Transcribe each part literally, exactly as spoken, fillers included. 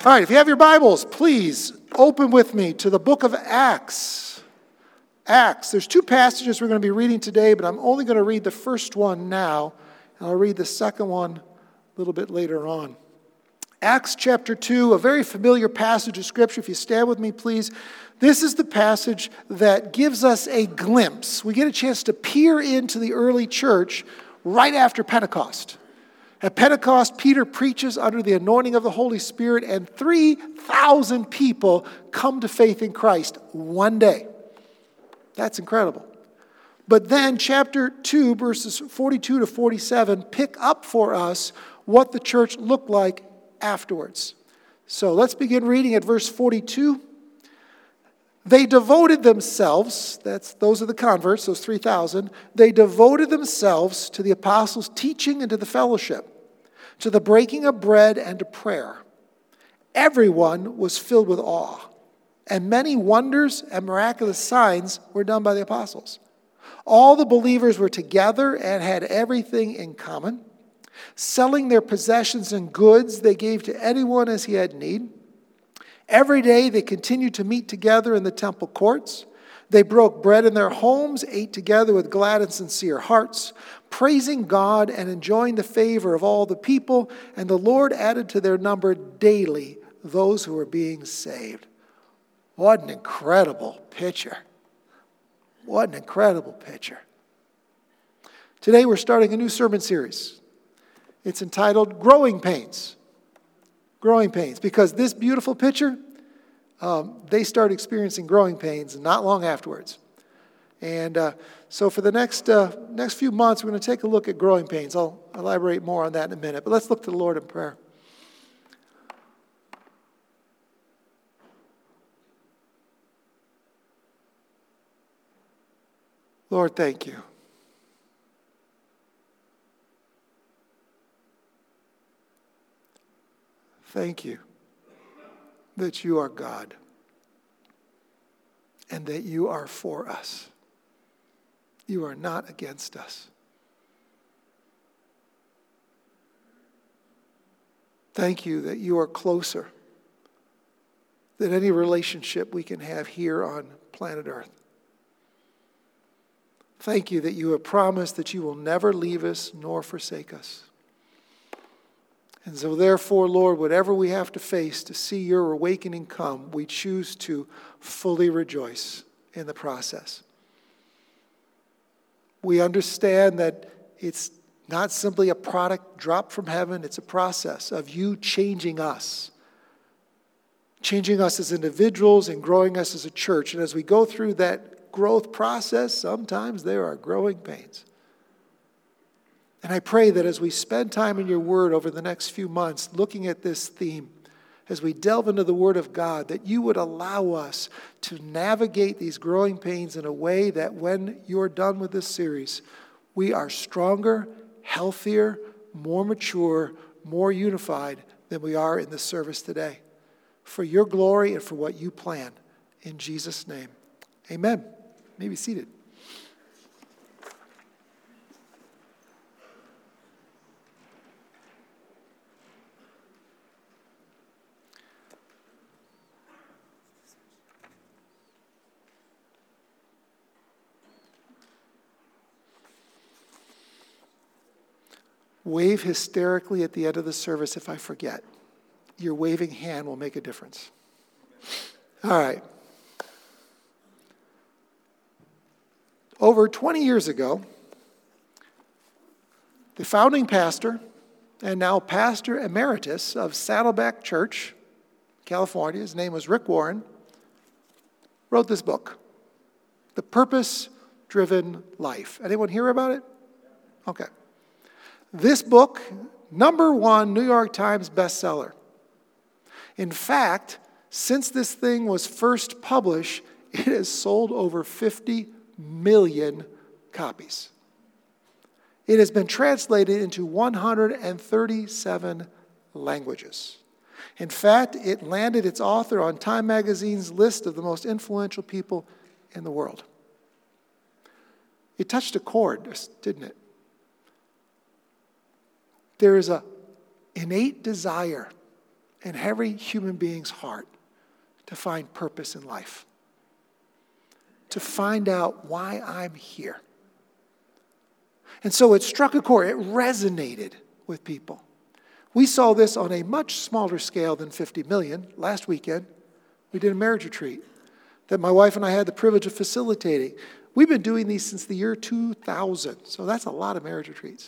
All right, if you have your Bibles, please open with me to the book of Acts. Acts. There's two passages we're going to be reading today, but I'm only going to read the first one now, and I'll read the second one a little bit later on. Acts chapter two, a very familiar passage of Scripture. If you stand with me, please. This is the passage that gives us a glimpse. We get a chance to peer into the early church right after Pentecost. At Pentecost, Peter preaches under the anointing of the Holy Spirit, and three thousand people come to faith in Christ one day. That's incredible. But then chapter two, verses forty-two to forty-seven, pick up for us what the church looked like afterwards. So let's begin reading at verse forty-two. They devoted themselves, that's those are the converts, those three thousand, they devoted themselves to the apostles' teaching and to the fellowship, to the breaking of bread and to prayer. Everyone was filled with awe, and many wonders and miraculous signs were done by the apostles. All the believers were together and had everything in common. Selling their possessions and goods, they gave to anyone as he had need. Every day they continued to meet together in the temple courts. They broke bread in their homes, ate together with glad and sincere hearts, praising God and enjoying the favor of all the people. And the Lord added to their number daily those who were being saved. What an incredible picture. What an incredible picture. Today we're starting a new sermon series. It's entitled Growing Pains. Growing Pains. Because this beautiful picture, um, they start experiencing growing pains not long afterwards. And uh, so for the next uh, next few months, we're going to take a look at growing pains. I'll elaborate more on that in a minute. But let's look to the Lord in prayer. Lord, thank you. Thank you that you are God and that you are for us. You are not against us. Thank you that you are closer than any relationship we can have here on planet Earth. Thank you that you have promised that you will never leave us nor forsake us. And so therefore, Lord, whatever we have to face to see your awakening come, we choose to fully rejoice in the process. We understand that it's not simply a product dropped from heaven, it's a process of you changing us. Changing us as individuals and growing us as a church. And as we go through that growth process, sometimes there are growing pains. And I pray that as we spend time in your word over the next few months looking at this theme, as we delve into the word of God, that you would allow us to navigate these growing pains in a way that when you're done with this series, we are stronger, healthier, more mature, more unified than we are in this service today. For your glory and for what you plan. In Jesus' name, amen. You may be seated. Wave hysterically at the end of the service if I forget. Your waving hand will make a difference. All right. Over twenty years ago, the founding pastor and now pastor emeritus of Saddleback Church, California, his name was Rick Warren, wrote this book, The Purpose-Driven Life. Anyone hear about it? Okay. This book, number one New York Times bestseller. In fact, since this thing was first published, it has sold over fifty million copies. It has been translated into one hundred thirty-seven languages. In fact, it landed its author on Time Magazine's list of the most influential people in the world. It touched a chord, didn't it? There is an innate desire in every human being's heart to find purpose in life, to find out why I'm here. And so it struck a chord. It resonated with people. We saw this on a much smaller scale than fifty million. Last weekend, we did a marriage retreat that my wife and I had the privilege of facilitating. We've been doing these since the year two thousand, so that's a lot of marriage retreats.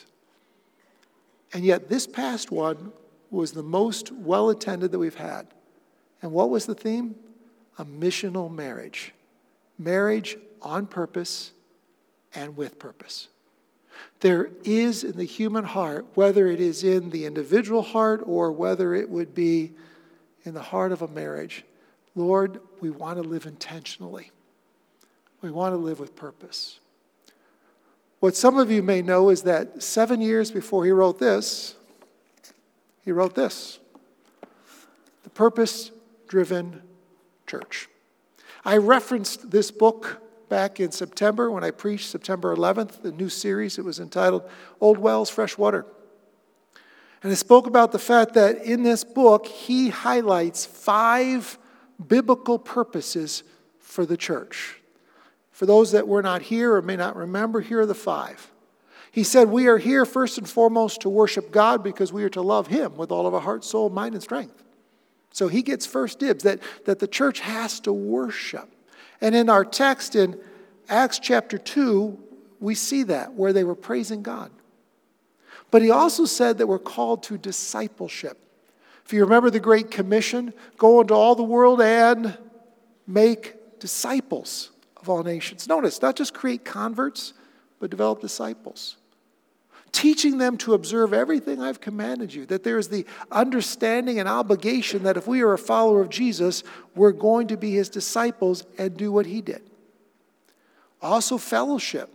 And yet this past one was the most well-attended that we've had. And what was the theme? A missional marriage. Marriage on purpose and with purpose. There is in the human heart, whether it is in the individual heart or whether it would be in the heart of a marriage, Lord, we want to live intentionally. We want to live with purpose. What some of you may know is that seven years before he wrote this, he wrote this, The Purpose-Driven Church. I referenced this book back in September when I preached September eleventh, the new series. It was entitled Old Wells, Fresh Water. And I spoke about the fact that in this book, he highlights five biblical purposes for the church. For those that were not here or may not remember, here are the five. He said, we are here first and foremost to worship God because we are to love him with all of our heart, soul, mind, and strength. So he gets first dibs, that, that the church has to worship. And in our text in Acts chapter two, we see that, where they were praising God. But he also said that we're called to discipleship. If you remember the Great Commission, go into all the world and make disciples of all nations. Notice, not just create converts, but develop disciples. Teaching them to observe everything I've commanded you. That there is the understanding and obligation that if we are a follower of Jesus, we're going to be his disciples and do what he did. Also fellowship.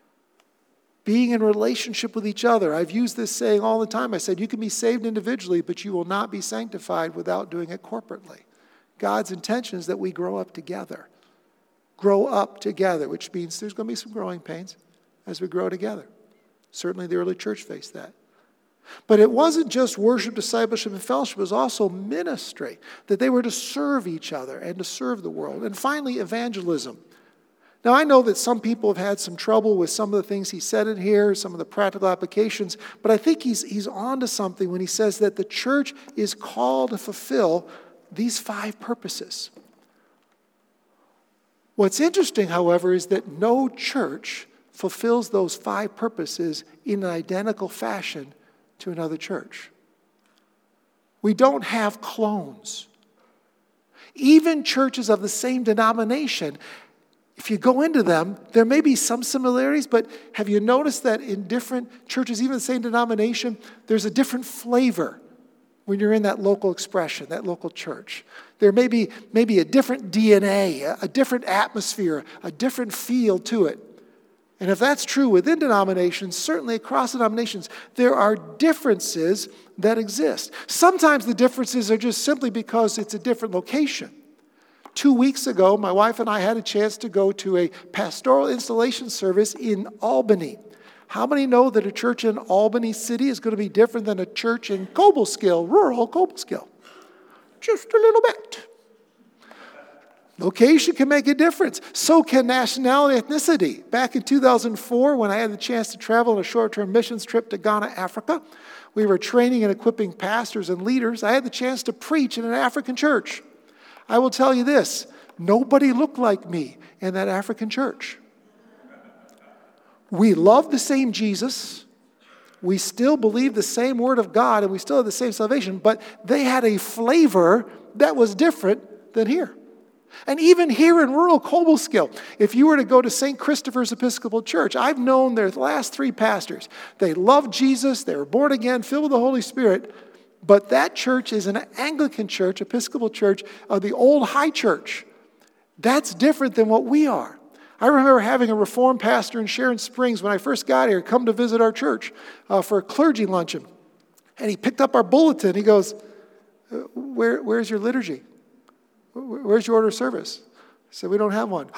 Being in relationship with each other. I've used this saying all the time. I said, you can be saved individually, but you will not be sanctified without doing it corporately. God's intention is that we grow up together. Grow up together, which means there's going to be some growing pains as we grow together. Certainly the early church faced that. But it wasn't just worship, discipleship, and fellowship. It was also ministry, that they were to serve each other and to serve the world. And finally, evangelism. Now, I know that some people have had some trouble with some of the things he said in here, some of the practical applications, but I think he's, he's on to something when he says that the church is called to fulfill these five purposes. What's interesting, however, is that no church fulfills those five purposes in an identical fashion to another church. We don't have clones. Even churches of the same denomination, if you go into them, there may be some similarities, but have you noticed that in different churches, even the same denomination, there's a different flavor when you're in that local expression, that local church. There may be maybe a different D N A, a different atmosphere, a different feel to it. And if that's true within denominations, certainly across denominations, there are differences that exist. Sometimes the differences are just simply because it's a different location. Two weeks ago, my wife and I had a chance to go to a pastoral installation service in Albany. How many know that a church in Albany City is going to be different than a church in Cobleskill, rural Cobleskill? Just a little bit. Location can make a difference. So can nationality, ethnicity. Back in two thousand four, when I had the chance to travel on a short-term missions trip to Ghana, Africa, we were training and equipping pastors and leaders. I had the chance to preach in an African church. I will tell you this, nobody looked like me in that African church. We love the same Jesus. We still believe the same word of God, and we still have the same salvation, but they had a flavor that was different than here. And even here in rural Cobleskill, if you were to go to Saint Christopher's Episcopal Church, I've known their last three pastors. They loved Jesus, they were born again, filled with the Holy Spirit, but that church is an Anglican church, Episcopal church of the old high church. That's different than what we are. I remember having a Reformed pastor in Sharon Springs when I first got here come to visit our church uh, for a clergy luncheon. And he picked up our bulletin. He goes, Where, where's your liturgy? Where's your order of service? I said, we don't have one.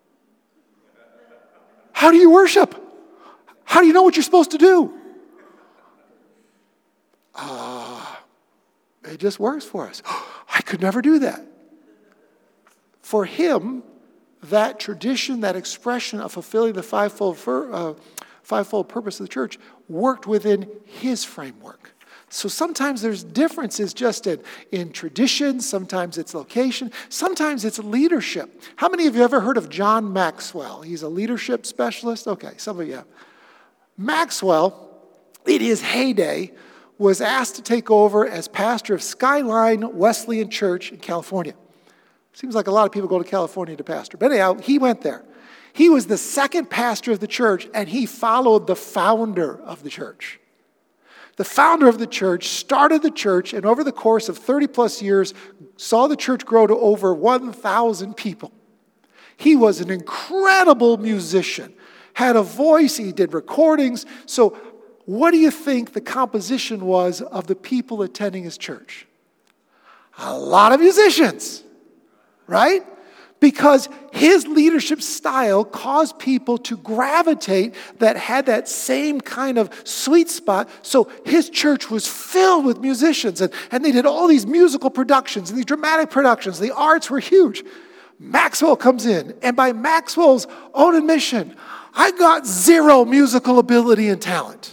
How do you worship? How do you know what you're supposed to do? Ah, uh, It just works for us. I could never do that. For him, that tradition, that expression of fulfilling the fivefold, uh, fivefold purpose of the church worked within his framework. So sometimes there's differences just in, in tradition, sometimes it's location, sometimes it's leadership. How many of you ever heard of John Maxwell? He's a leadership specialist. Okay, some of you have. Maxwell, in his heyday, was asked to take over as pastor of Skyline Wesleyan Church in California. Seems like a lot of people go to California to pastor. But anyhow, he went there. He was the second pastor of the church, and he followed the founder of the church. The founder of the church started the church, and over the course of thirty plus years, saw the church grow to over one thousand people. He was an incredible musician, had a voice, he did recordings. So what do you think the composition was of the people attending his church? A lot of musicians, right? Because his leadership style caused people to gravitate that had that same kind of sweet spot. So his church was filled with musicians, and, and they did all these musical productions and these dramatic productions. The arts were huge. Maxwell comes in, and by Maxwell's own admission, I got zero musical ability and talent.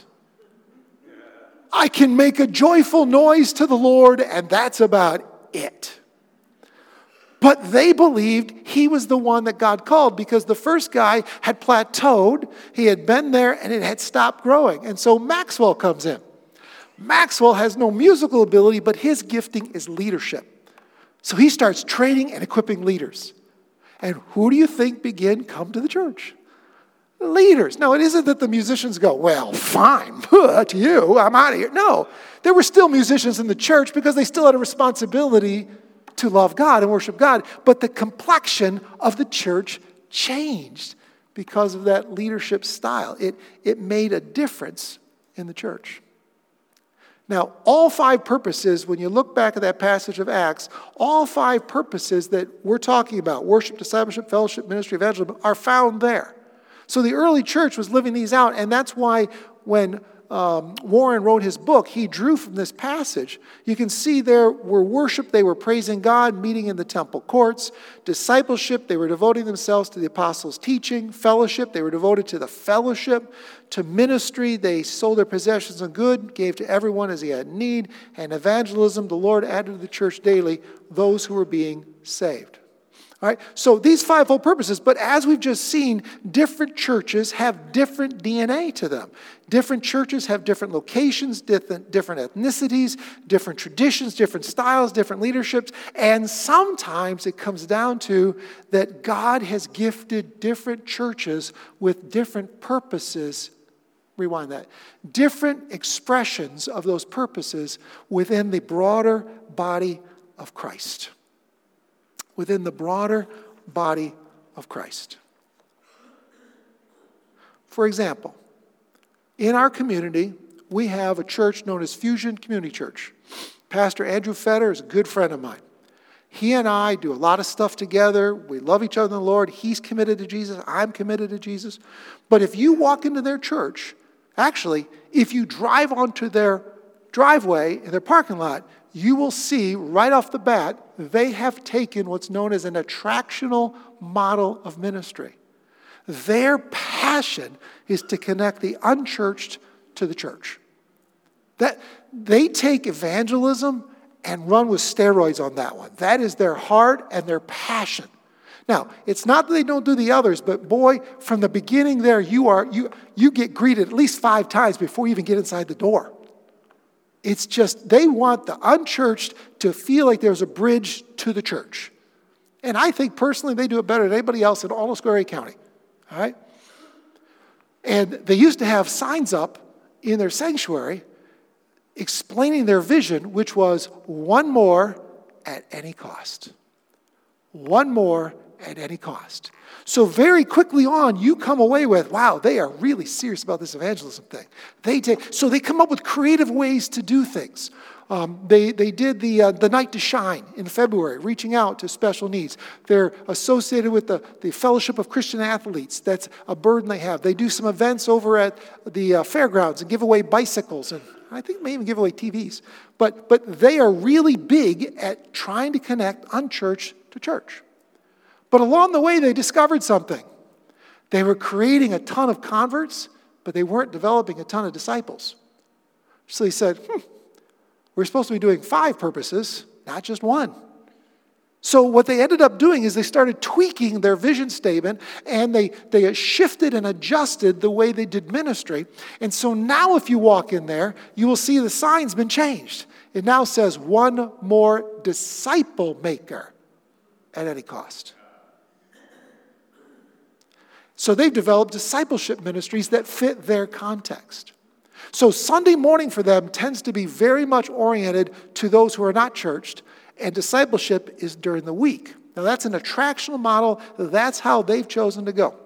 I can make a joyful noise to the Lord, and that's about it. But they believed he was the one that God called because the first guy had plateaued. He had been there and it had stopped growing. And so Maxwell comes in. Maxwell has no musical ability, but his gifting is leadership. So he starts training and equipping leaders. And who do you think begin come to the church? Leaders. Now, it isn't that the musicians go, well, fine, to you, I'm out of here. No, there were still musicians in the church because they still had a responsibility to love God and worship God. But the complexion of the church changed because of that leadership style. It, it made a difference in the church. Now, all five purposes, when you look back at that passage of Acts, all five purposes that we're talking about, worship, discipleship, fellowship, ministry, evangelism, are found there. So the early church was living these out, and that's why when Um, Warren wrote his book, he drew from this passage. You can see there were worship, they were praising God, meeting in the temple courts. Discipleship, they were devoting themselves to the apostles' teaching. Fellowship, they were devoted to the fellowship. To ministry, they sold their possessions and good, gave to everyone as he had need. And evangelism, the Lord added to the church daily those who were being saved. All right, so these fivefold purposes, but as we've just seen, different churches have different D N A to them. Different churches have different locations, different, different ethnicities, different traditions, different styles, different leaderships, and sometimes it comes down to that God has gifted different churches with different purposes. Rewind that. Different expressions of those purposes within the broader body of Christ. Within the broader body of Christ. For example, in our community, we have a church known as Fusion Community Church. Pastor Andrew Fetter is a good friend of mine. He and I do a lot of stuff together. We love each other in the Lord. He's committed to Jesus. I'm committed to Jesus. But if you walk into their church, actually, if you drive onto their driveway in their parking lot, you will see right off the bat, they have taken what's known as an attractional model of ministry. Their passion is to connect the unchurched to the church. That they take evangelism and run with steroids on that one. That is their heart and their passion. Now, it's not that they don't do the others, but boy, from the beginning there, you are you you get greeted at least five times before you even get inside the door. It's just, they want the unchurched to feel like there's a bridge to the church. And I think personally they do it better than anybody else in all of Schoharie County. All right? And they used to have signs up in their sanctuary explaining their vision, which was one more at any cost. One more at any cost. So very quickly on, you come away with, wow, they are really serious about this evangelism thing. They take, so they come up with creative ways to do things. Um, they, they did the, uh, the Night to Shine in February, reaching out to special needs. They're associated with the, the Fellowship of Christian Athletes. That's a burden they have. They do some events over at the uh, fairgrounds and give away bicycles and I think they may even give away T Vs. But, but they are really big at trying to connect unchurched to church. But along the way, they discovered something. They were creating a ton of converts, but they weren't developing a ton of disciples. So they said, hmm, we're supposed to be doing five purposes, not just one. So what they ended up doing is they started tweaking their vision statement, and they, they shifted and adjusted the way they did ministry. And so now if you walk in there, you will see the sign's been changed. It now says, one more disciple maker at any cost. So they've developed discipleship ministries that fit their context. So Sunday morning for them tends to be very much oriented to those who are not churched, and discipleship is during the week. Now that's an attractional model. That's how they've chosen to go.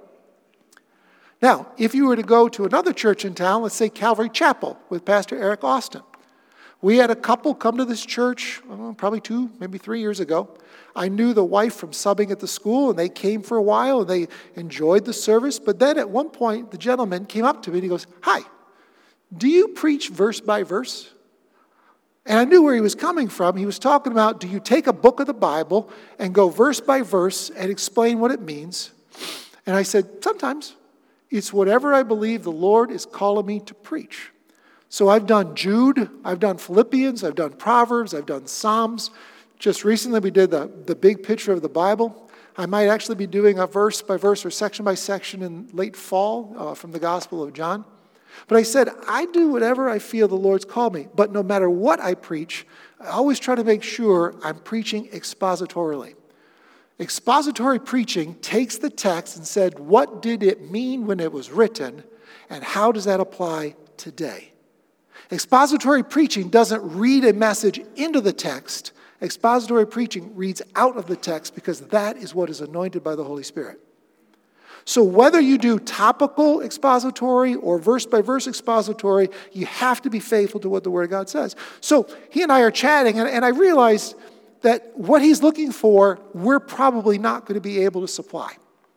Now, if you were to go to another church in town, let's say Calvary Chapel with Pastor Eric Austin. We had a couple come to this church oh, probably two, maybe three years ago. I knew the wife from subbing at the school, and they came for a while, and they enjoyed the service. But then at one point, the gentleman came up to me, and he goes, "Hi, do you preach verse by verse?" And I knew where he was coming from. He was talking about, do you take a book of the Bible and go verse by verse and explain what it means? And I said, sometimes. It's whatever I believe the Lord is calling me to preach. So I've done Jude, I've done Philippians, I've done Proverbs, I've done Psalms. Just recently we did the, the big picture of the Bible. I might actually be doing a verse by verse or section by section in late fall uh, from the Gospel of John. But I said, I do whatever I feel the Lord's called me. But no matter what I preach, I always try to make sure I'm preaching expositorily. Expository preaching takes the text and said, what did it mean when it was written, and how does that apply today? Expository preaching doesn't read a message into the text. Expository preaching reads out of the text because that is what is anointed by the Holy Spirit. So whether you do topical expository or verse-by-verse expository, you have to be faithful to what the Word of God says. So he and I are chatting, and, and I realized that what he's looking for, we're probably not going to be able to supply.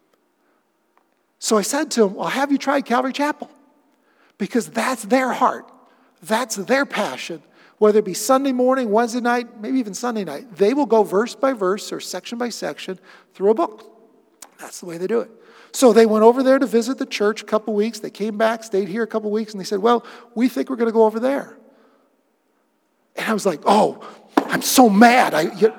So I said to him, well, have you tried Calvary Chapel? Because that's their heart. That's their passion. Whether it be Sunday morning, Wednesday night, maybe even Sunday night, they will go verse by verse or section by section through a book. That's the way they do it. So they went over there to visit the church a couple weeks. They came back, stayed here a couple weeks, and they said, well, we think we're going to go over there. And I was like, oh, I'm so mad. I, you...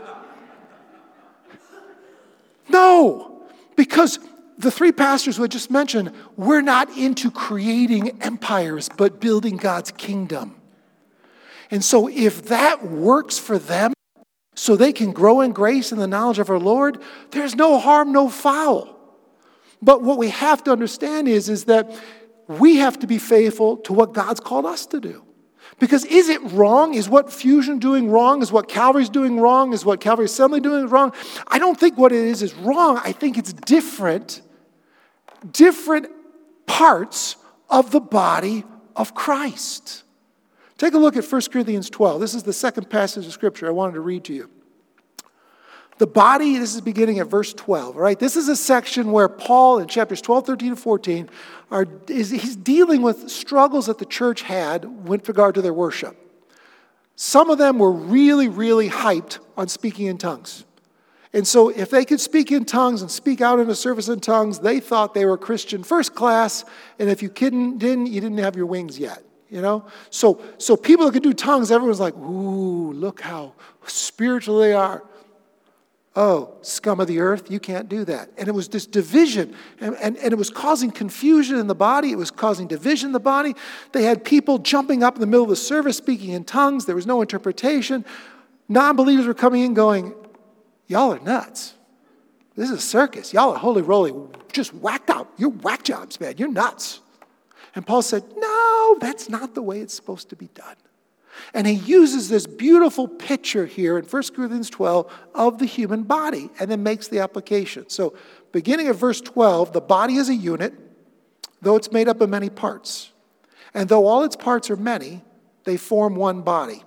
No, because the three pastors who I just mentioned, we're not into creating empires, but building God's kingdom. And so if that works for them, so they can grow in grace and the knowledge of our Lord, there's no harm, no foul. But what we have to understand is, is that we have to be faithful to what God's called us to do. Because is it wrong? Is what Fusion doing wrong? Is what Calvary's doing wrong? Is what Calvary Assembly doing wrong? I don't think what it is is wrong. I think it's different, different parts of the body of Christ. Take a look at First Corinthians twelve. This is the second passage of Scripture I wanted to read to you. The body, this is beginning at verse twelve, all right? This is a section where Paul in chapters twelve, thirteen, and fourteen, are, is, he's dealing with struggles that the church had with regard to their worship. Some of them were really, really hyped on speaking in tongues. And so if they could speak in tongues and speak out in a service in tongues, they thought they were Christian first class, and if you didn't, didn't you didn't have your wings yet. You know, so so people that could do tongues, everyone's like, ooh, look how spiritual they are. Oh, scum of the earth, you can't do that. And it was this division, and, and, and it was causing confusion in the body. It was causing division in the body. They had people jumping up in the middle of the service, speaking in tongues. There was no interpretation. Non-believers were coming in going, y'all are nuts. This is a circus. Y'all are holy roly, just whacked out. You're whack jobs, man. You're nuts. And Paul said, no, that's not the way it's supposed to be done. And he uses this beautiful picture here in First Corinthians twelve of the human body and then makes the application. So beginning of verse twelve, the body is a unit, though it's made up of many parts. And though all its parts are many, they form one body.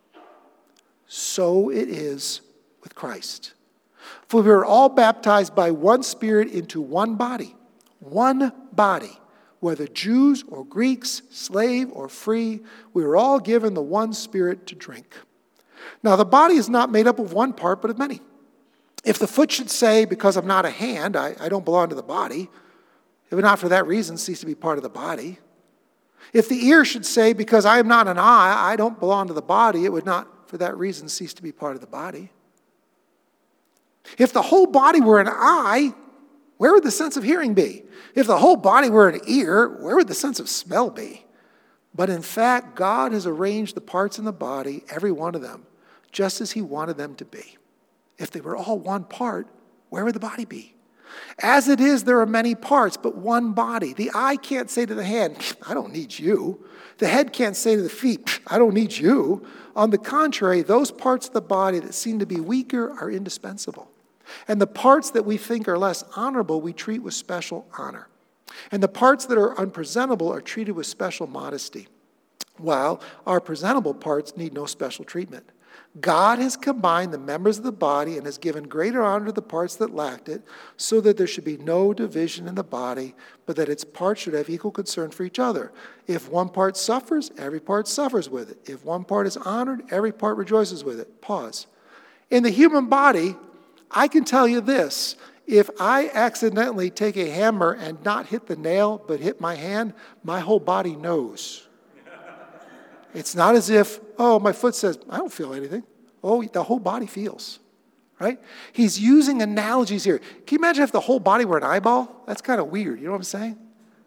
So it is with Christ. For we are all baptized by one Spirit into one body. One body. Whether Jews or Greeks, slave or free, we are all given the one Spirit to drink. Now the body is not made up of one part, but of many. If the foot should say, because I'm not a hand, I, I don't belong to the body, it would not for that reason cease to be part of the body. If the ear should say, because I am not an eye, I don't belong to the body, it would not for that reason cease to be part of the body. If the whole body were an eye, where would the sense of hearing be? If the whole body were an ear, where would the sense of smell be? But in fact, God has arranged the parts in the body, every one of them, just as he wanted them to be. If they were all one part, where would the body be? As it is, there are many parts, but one body. The eye can't say to the hand, I don't need you. The head can't say to the feet, I don't need you. On the contrary, those parts of the body that seem to be weaker are indispensable. And the parts that we think are less honorable, we treat with special honor. And the parts that are unpresentable are treated with special modesty, while our presentable parts need no special treatment. God has combined the members of the body and has given greater honor to the parts that lacked it, so that there should be no division in the body, but that its parts should have equal concern for each other. If one part suffers, every part suffers with it. If one part is honored, every part rejoices with it. Pause. In the human body, I can tell you this. If I accidentally take a hammer and not hit the nail, but hit my hand, my whole body knows. It's not as if, oh, my foot says, I don't feel anything. Oh, the whole body feels, right? He's using analogies here. Can you imagine if the whole body were an eyeball? That's kind of weird. You know what I'm saying?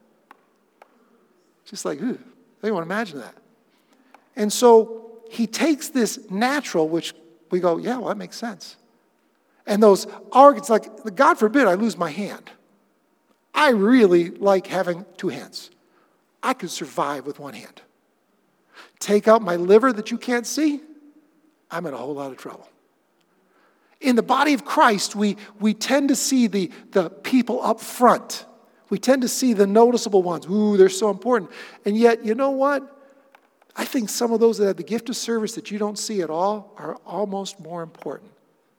Just like, ooh, I don't want to imagine that. And so he takes this natural, which we go, yeah, well, that makes sense. And those arguments, like, God forbid I lose my hand. I really like having two hands. I could survive with one hand. Take out my liver that you can't see, I'm in a whole lot of trouble. In the body of Christ, we, we tend to see the, the people up front. We tend to see the noticeable ones. Ooh, they're so important. And yet, you know what? I think some of those that have the gift of service that you don't see at all are almost more important.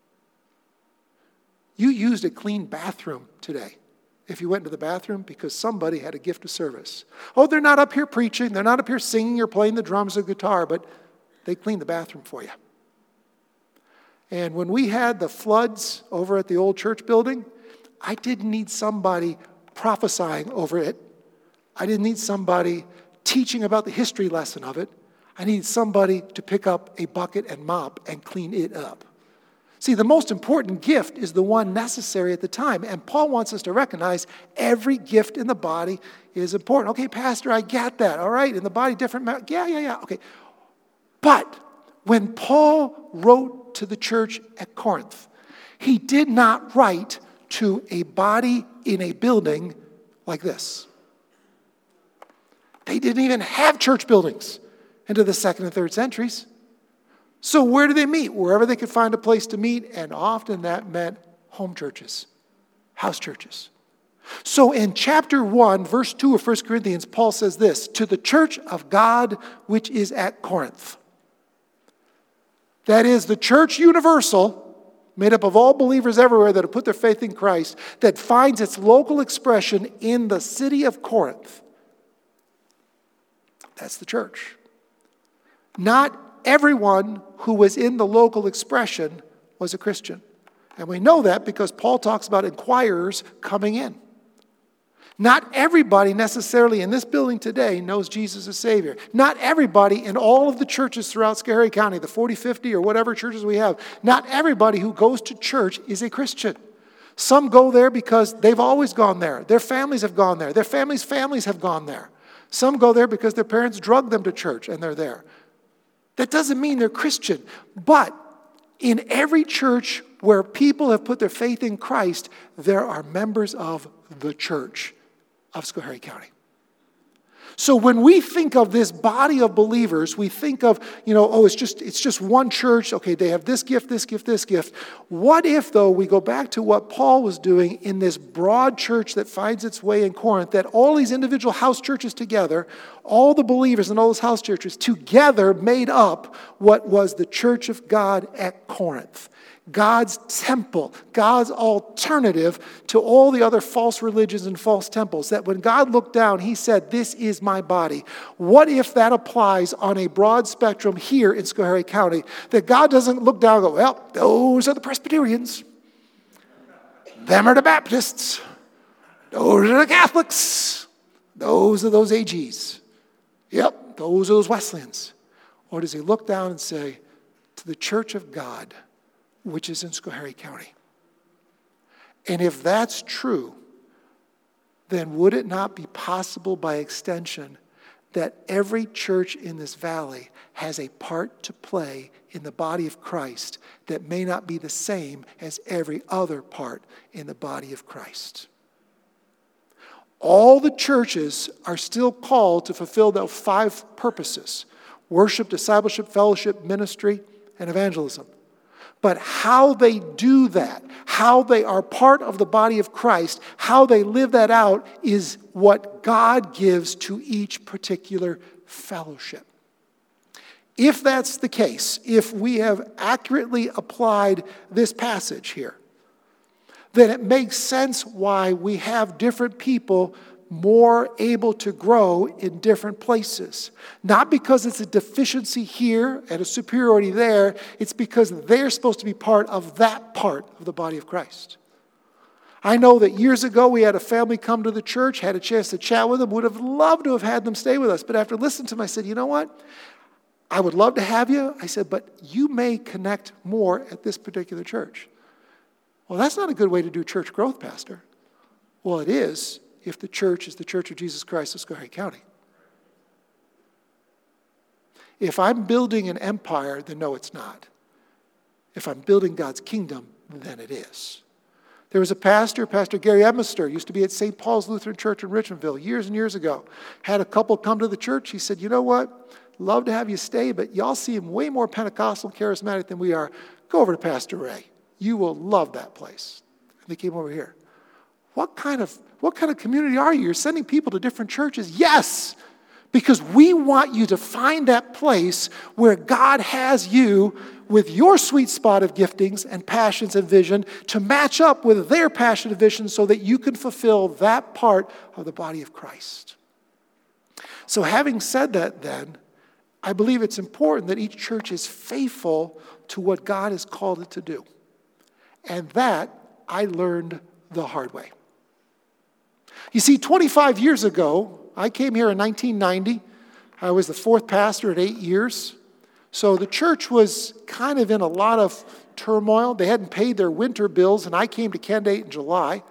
You used a clean bathroom today if you went into the bathroom because somebody had a gift of service. Oh, they're not up here preaching. They're not up here singing or playing the drums or guitar, but they cleaned the bathroom for you. And when we had the floods over at the old church building, I didn't need somebody prophesying over it. I didn't need somebody teaching about the history lesson of it. I needed somebody to pick up a bucket and mop and clean it up. See, the most important gift is the one necessary at the time. And Paul wants us to recognize every gift in the body is important. Okay, Pastor, I get that. All right, in the body, different. Yeah, yeah, yeah. Okay. But when Paul wrote to the church at Corinth, he did not write to a body in a building like this. They didn't even have church buildings into the second and third centuries. So where do they meet? Wherever they could find a place to meet, and often that meant home churches, house churches. So in chapter one, verse two of First Corinthians, Paul says this, to the church of God which is at Corinth. That is the church universal, made up of all believers everywhere that have put their faith in Christ, that finds its local expression in the city of Corinth. That's the church. Not everyone who was in the local expression was a Christian. And we know that because Paul talks about inquirers coming in. Not everybody necessarily in this building today knows Jesus as Savior. Not everybody in all of the churches throughout Schoharie County, the forty, fifty, or whatever churches we have, not everybody who goes to church is a Christian. Some go there because they've always gone there. Their families have gone there. Their families' families have gone there. Some go there because their parents drug them to church and they're there. That doesn't mean they're Christian. But in every church where people have put their faith in Christ, there are members of the church of Schoharie County. So when we think of this body of believers, we think of, you know, oh, it's just it's just one church. Okay, they have this gift, this gift, this gift. What if, though, we go back to what Paul was doing in this broad church that finds its way in Corinth, that all these individual house churches together, all the believers in all those house churches together made up what was the church of God at Corinth. God's temple, God's alternative to all the other false religions and false temples. That when God looked down, he said, this is my body. What if that applies on a broad spectrum here in Schoharie County? That God doesn't look down and go, well, those are the Presbyterians. Them are the Baptists. Those are the Catholics. Those are those A Gs. Yep, those are those Wesleyans. Or does he look down and say, to the Church of God, which is in Schoharie County? And if that's true, then would it not be possible by extension that every church in this valley has a part to play in the body of Christ that may not be the same as every other part in the body of Christ? All the churches are still called to fulfill those five purposes: worship, discipleship, fellowship, ministry, and evangelism. But how they do that, how they are part of the body of Christ, how they live that out is what God gives to each particular fellowship. If that's the case, if we have accurately applied this passage here, then it makes sense why we have different people more able to grow in different places. Not because it's a deficiency here and a superiority there. It's because they're supposed to be part of that part of the body of Christ. I know that years ago we had a family come to the church, had a chance to chat with them, would have loved to have had them stay with us. But after listening to them, I said, you know what? I would love to have you. I said, but you may connect more at this particular church. Well, that's not a good way to do church growth, Pastor. Well, it is if the church is the Church of Jesus Christ of Schoharie County. If I'm building an empire, then no, it's not. If I'm building God's kingdom, then it is. There was a pastor, Pastor Gary Edmister, used to be at Saint Paul's Lutheran Church in Richmondville years and years ago. Had a couple come to the church. He said, you know what? Love to have you stay, but y'all seem way more Pentecostal and charismatic than we are. Go over to Pastor Ray. You will love that place. And they came over here. What kind of what kind of community are you? You're sending people to different churches? Yes, because we want you to find that place where God has you with your sweet spot of giftings and passions and vision to match up with their passion and vision so that you can fulfill that part of the body of Christ. So having said that then, I believe it's important that each church is faithful to what God has called it to do. And that I learned the hard way. You see, twenty-five years ago, I came here in nineteen ninety. I was the fourth pastor at eight years. So the church was kind of in a lot of turmoil. They hadn't paid their winter bills, and I came to Candidate in July.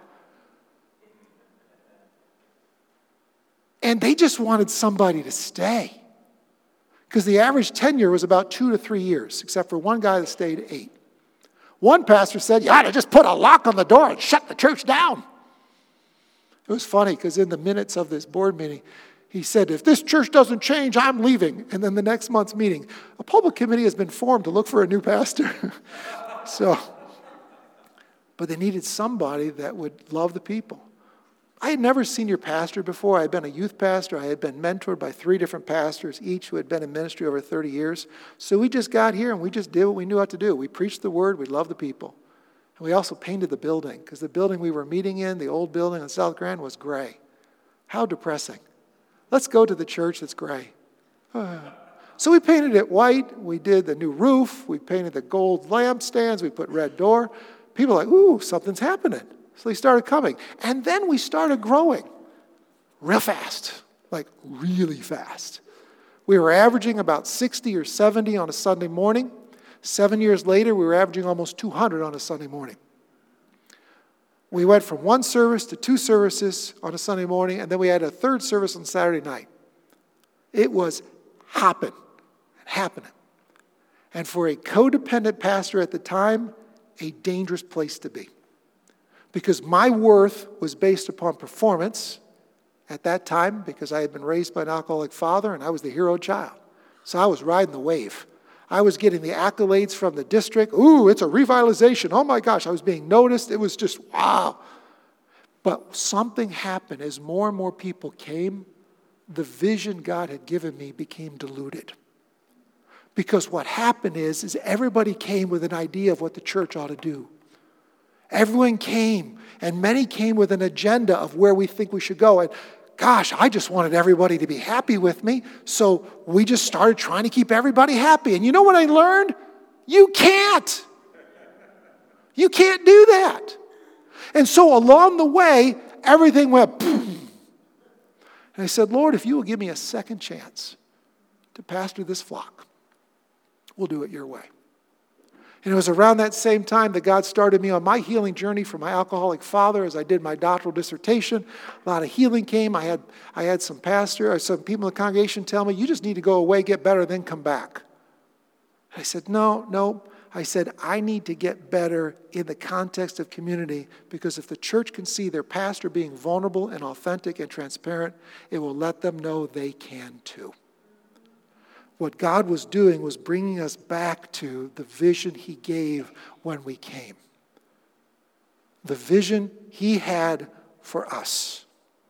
And they just wanted somebody to stay. Because the average tenure was about two to three years, except for one guy that stayed eight. One pastor said, you ought to just put a lock on the door and shut the church down. It was funny because in the minutes of this board meeting, he said, if this church doesn't change, I'm leaving. And then the next month's meeting, a public committee has been formed to look for a new pastor. so, but they needed somebody that would love the people. I had never seen your pastor before. I had been a youth pastor. I had been mentored by three different pastors, each who had been in ministry over thirty years. So we just got here and we just did what we knew how to do. We preached the word. We loved the people. And we also painted the building because the building we were meeting in, the old building in South Grand, was gray. How depressing. Let's go to the church that's gray. So we painted it white. We did the new roof. We painted the gold lampstands. We put red door. People were like, ooh, something's happening. So they started coming. And then we started growing real fast, like really fast. We were averaging about sixty or seventy on a Sunday morning. Seven years later, we were averaging almost two hundred on a Sunday morning. We went from one service to two services on a Sunday morning, and then we had a third service on Saturday night. It was hopping and happening. And for a codependent pastor at the time, a dangerous place to be. Because my worth was based upon performance at that time, because I had been raised by an alcoholic father, and I was the hero child. So I was riding the wave. I was getting the accolades from the district. Ooh, it's a revitalization. Oh my gosh, I was being noticed. It was just, wow. But something happened as more and more people came. The vision God had given me became diluted. Because what happened is, is everybody came with an idea of what the church ought to do. Everyone came, and many came with an agenda of where we think we should go. And gosh, I just wanted everybody to be happy with me, so we just started trying to keep everybody happy. And you know what I learned? You can't. You can't do that. And so along the way, everything went boom. And I said, Lord, if you will give me a second chance to pastor this flock, we'll do it your way. And it was around that same time that God started me on my healing journey for my alcoholic father as I did my doctoral dissertation. A lot of healing came. I had I had some pastor, or some people in the congregation tell me, you just need to go away, get better, then come back. I said, no, no. I said, I need to get better in the context of community, because if the church can see their pastor being vulnerable and authentic and transparent, it will let them know they can too. What God was doing was bringing us back to the vision he gave when we came. The vision he had for us.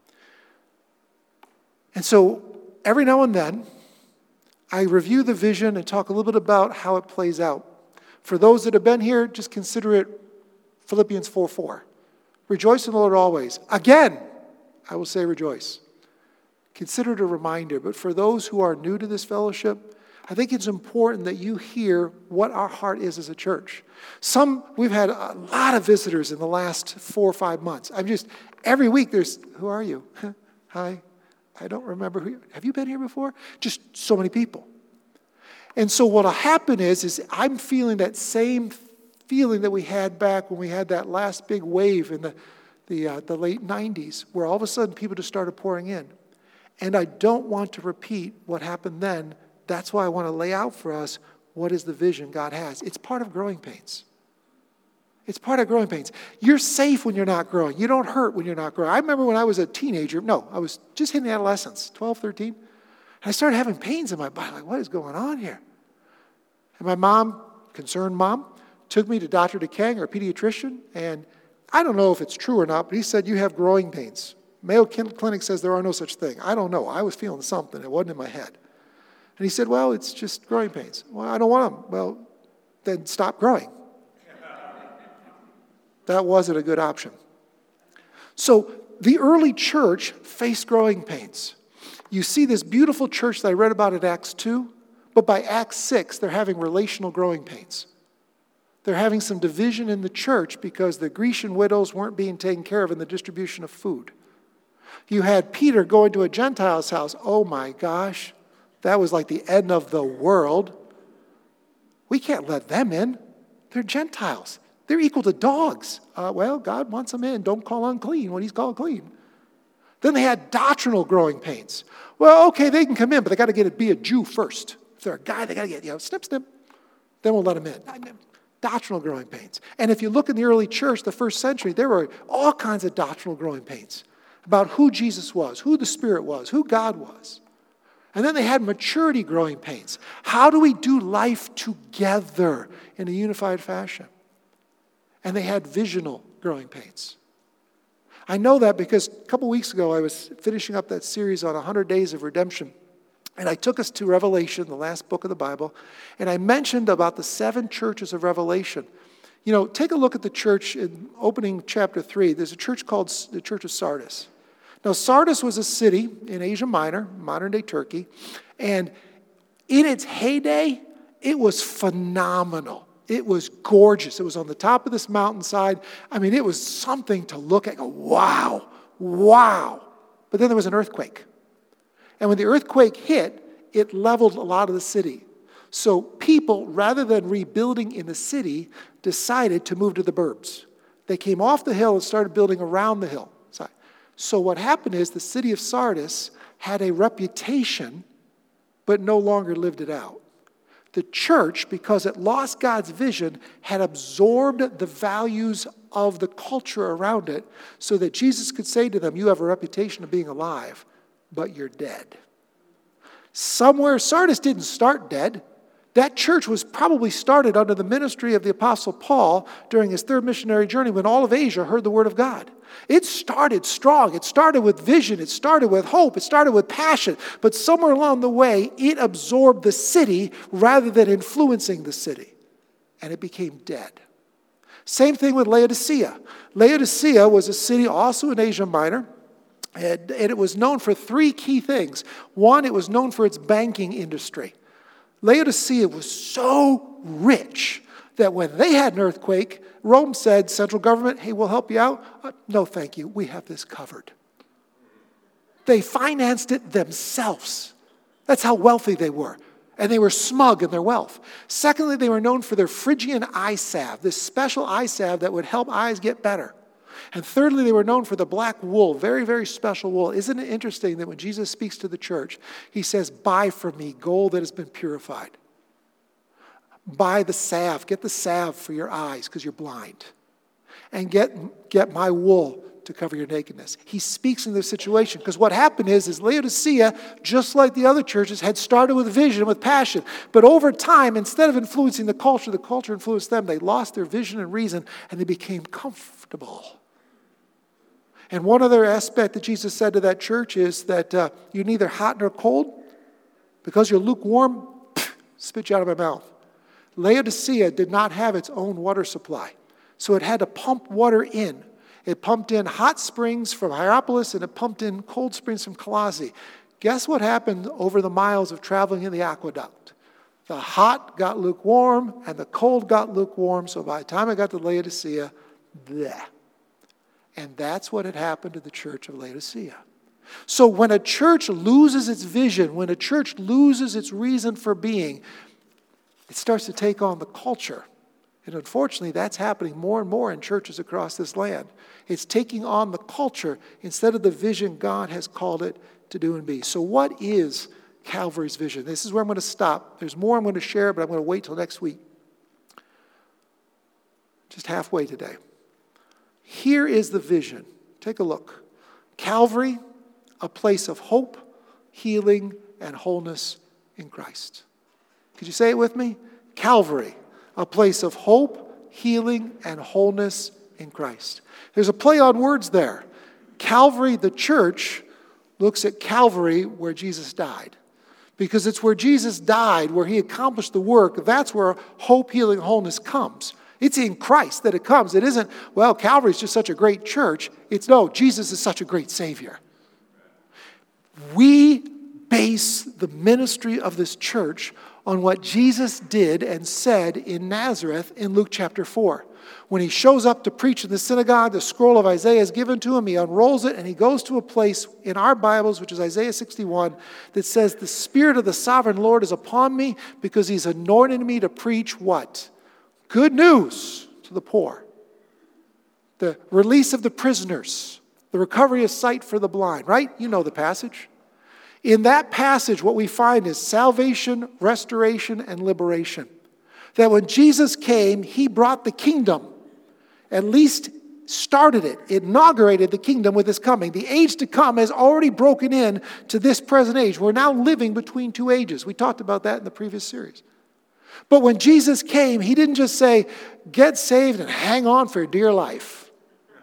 And so every now and then, I review the vision and talk a little bit about how it plays out. For those that have been here, just consider it Philippians four four. Rejoice in the Lord always. Again, I will say rejoice. Consider it a reminder. But for those who are new to this fellowship, I think it's important that you hear what our heart is as a church. Some, we've had a lot of visitors in the last four or five months. I'm just, every week there's, who are you? Hi, I don't remember who, have you been here before? Just so many people. And so what will happen is, is I'm feeling that same feeling that we had back when we had that last big wave in the, the, uh, the late nineties, where all of a sudden people just started pouring in. And I don't want to repeat what happened then. That's why I want to lay out for us what is the vision God has. It's part of growing pains. It's part of growing pains. You're safe when you're not growing. You don't hurt when you're not growing. I remember when I was a teenager, no, I was just hitting adolescence, twelve, thirteen. And I started having pains in my body. Like, what is going on here? And my mom, concerned mom, took me to Doctor DeKang, our pediatrician. And I don't know if it's true or not, but he said, you have growing pains. Mayo Clinic says there are no such thing. I don't know. I was feeling something. It wasn't in my head. And he said, well, it's just growing pains. Well, I don't want them. Well, then stop growing. That wasn't a good option. So the early church faced growing pains. You see this beautiful church that I read about at Acts two, but by Acts six, they're having relational growing pains. They're having some division in the church because the Grecian widows weren't being taken care of in the distribution of food. You had Peter going to a Gentile's house. Oh my gosh, that was like the end of the world. We can't let them in. They're Gentiles. They're equal to dogs. Uh, well, God wants them in. Don't call unclean what he's called clean. Then they had doctrinal growing pains. Well, okay, they can come in, but they got to get to be a Jew first. If they're a guy, they got to get, you know, snip, snip. Then we'll let them in. Doctrinal growing pains. And if you look in the early church, the first century, there were all kinds of doctrinal growing pains about who Jesus was, who the Spirit was, who God was. And then they had maturity growing pains. How do we do life together in a unified fashion? And they had visional growing pains. I know that because a couple weeks ago I was finishing up that series on one hundred days of redemption. And I took us to Revelation, the last book of the Bible. And I mentioned about the seven churches of Revelation. You know, take a look at the church in opening chapter three. There's a church called the Church of Sardis. Now, Sardis was a city in Asia Minor, modern-day Turkey. And in its heyday, it was phenomenal. It was gorgeous. It was on the top of this mountainside. I mean, it was something to look at. Go, wow, wow. But then there was an earthquake. And when the earthquake hit, it leveled a lot of the city. So people, rather than rebuilding in the city, decided to move to the burbs. They came off the hill and started building around the hill. So what happened is the city of Sardis had a reputation, but no longer lived it out. The church, because it lost God's vision, had absorbed the values of the culture around it so that Jesus could say to them, you have a reputation of being alive, but you're dead. Somewhere, Sardis didn't start dead. That church was probably started under the ministry of the Apostle Paul during his third missionary journey when all of Asia heard the word of God. It started strong. It started with vision. It started with hope. It started with passion. But somewhere along the way, it absorbed the city rather than influencing the city. And it became dead. Same thing with Laodicea. Laodicea was a city also in Asia Minor. And it was known for three key things. One, it was known for its banking industry. Laodicea was so rich that when they had an earthquake, Rome said, central government, hey, we'll help you out. Uh, no, thank you. We have this covered. They financed it themselves. That's how wealthy they were. And they were smug in their wealth. Secondly, they were known for their Phrygian eye salve, this special eye salve that would help eyes get better. And thirdly, they were known for the black wool, very, very special wool. Isn't it interesting that when Jesus speaks to the church, he says, buy from me gold that has been purified. Buy the salve. Get the salve for your eyes because you're blind. And get, get my wool to cover your nakedness. He speaks in this situation because what happened is, is Laodicea, just like the other churches, had started with vision, with passion. But over time, instead of influencing the culture, the culture influenced them. They lost their vision and reason and they became comfortable. And one other aspect that Jesus said to that church is that uh, you're neither hot nor cold. Because you're lukewarm, pff, spit you out of my mouth. Laodicea did not have its own water supply. So it had to pump water in. It pumped in hot springs from Hierapolis and it pumped in cold springs from Colossae. Guess what happened over the miles of traveling in the aqueduct? The hot got lukewarm and the cold got lukewarm. So by the time I got to Laodicea, bleh. And that's what had happened to the church of Laodicea. So when a church loses its vision, when a church loses its reason for being, it starts to take on the culture. And unfortunately, that's happening more and more in churches across this land. It's taking on the culture instead of the vision God has called it to do and be. So what is Calvary's vision? This is where I'm going to stop. There's more I'm going to share, but I'm going to wait till next week. Just halfway today. Here is the vision. Take a look. Calvary, a place of hope, healing, and wholeness in Christ. Could you say it with me? Calvary, a place of hope, healing, and wholeness in Christ. There's a play on words there. Calvary, the church, looks at Calvary where Jesus died. Because it's where Jesus died, where he accomplished the work, that's where hope, healing, and wholeness comes. It's in Christ that it comes. It isn't, well, Calvary's just such a great church. It's, no, Jesus is such a great Savior. We base the ministry of this church on what Jesus did and said in Nazareth in Luke chapter four. When he shows up to preach in the synagogue, the scroll of Isaiah is given to him. He unrolls it and he goes to a place in our Bibles, which is Isaiah sixty-one, that says, the Spirit of the Sovereign Lord is upon me because he's anointed me to preach what? Good news to the poor. The release of the prisoners. The recovery of sight for the blind, right? You know the passage. In that passage, what we find is salvation, restoration, and liberation. That when Jesus came, he brought the kingdom. At least started it, inaugurated the kingdom with his coming. The age to come has already broken in to this present age. We're now living between two ages. We talked about that in the previous series. But when Jesus came, he didn't just say, get saved and hang on for dear life.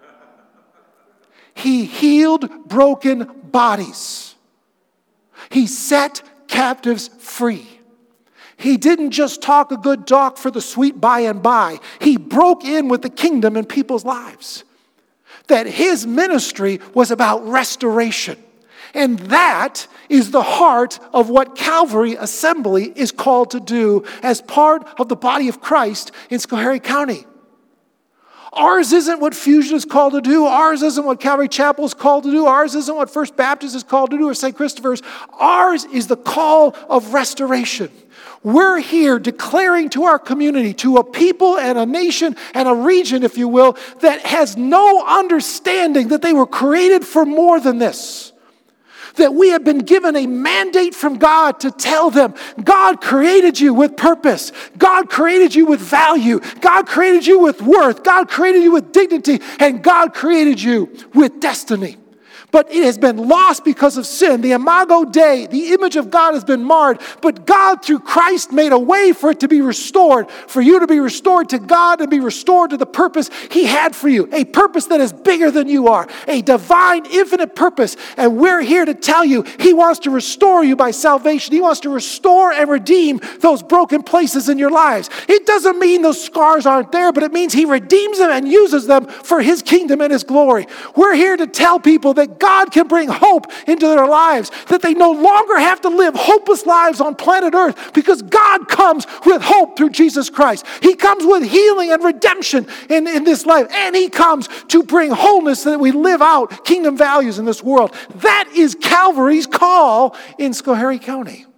He healed broken bodies. He set captives free. He didn't just talk a good talk for the sweet by and by. He broke in with the kingdom in people's lives. That his ministry was about restoration. And that is the heart of what Calvary Assembly is called to do as part of the body of Christ in Schoharie County. Ours isn't what Fusion is called to do. Ours isn't what Calvary Chapel is called to do. Ours isn't what First Baptist is called to do or Saint Christopher's. Ours is the call of restoration. We're here declaring to our community, to a people and a nation and a region, if you will, that has no understanding that they were created for more than this. That we have been given a mandate from God to tell them, God created you with purpose. God created you with value. God created you with worth. God created you with dignity. And God created you with destiny. But it has been lost because of sin. The imago Dei, the image of God, has been marred. But God, through Christ, made a way for it to be restored, for you to be restored to God and be restored to the purpose He had for you. A purpose that is bigger than you are. A divine, infinite purpose. And we're here to tell you He wants to restore you by salvation. He wants to restore and redeem those broken places in your lives. It doesn't mean those scars aren't there, but it means He redeems them and uses them for His kingdom and His glory. We're here to tell people that God can bring hope into their lives, that they no longer have to live hopeless lives on planet Earth because God comes with hope through Jesus Christ. He comes with healing and redemption in, in this life, and He comes to bring wholeness so that we live out kingdom values in this world. That is Calvary's call in Schoharie County.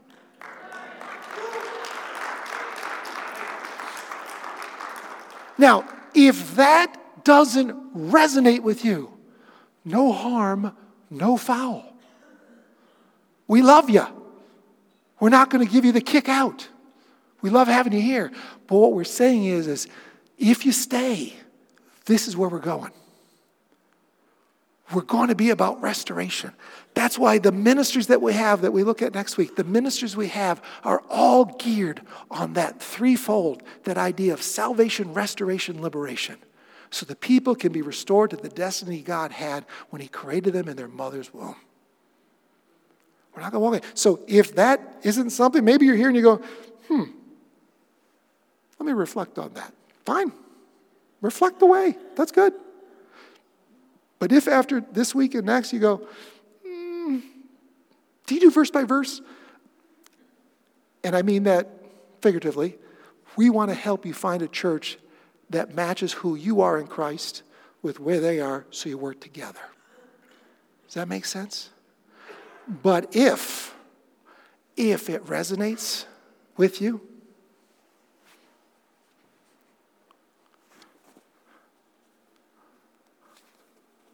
Now, if that doesn't resonate with you, no harm, no foul. We love you. We're not going to give you the kick out. We love having you here. But what we're saying is, is if you stay, this is where we're going. We're going to be about restoration. That's why the ministries that we have, that we look at next week, the ministries we have are all geared on that threefold, that idea of salvation, restoration, liberation. So the people can be restored to the destiny God had when He created them in their mother's womb. We're not going to walk away. So if that isn't something, maybe you're here and you go, hmm, let me reflect on that. Fine. Reflect away. That's good. But if after this week and next you go, hmm, do you do verse by verse? And I mean that figuratively. We want to help you find a church that matches who you are in Christ with where they are, so you work together. Does that make sense? But if, if it resonates with you,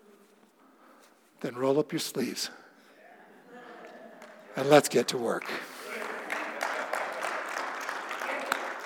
then roll up your sleeves and let's get to work.